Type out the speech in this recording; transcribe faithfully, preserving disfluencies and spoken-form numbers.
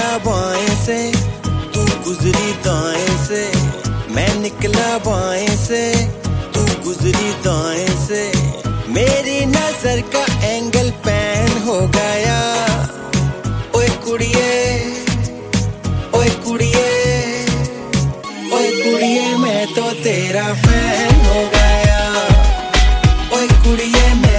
बाएं से, तू गुजरी दाएं से, मैं निकला बाएं से, तू गुजरी दाएं से, मेरी नजर का एंगल पैन हो गया। ओए कुड़िए, ओए कुड़िए, ओए कुड़िए, मैं तो तेरा फैन।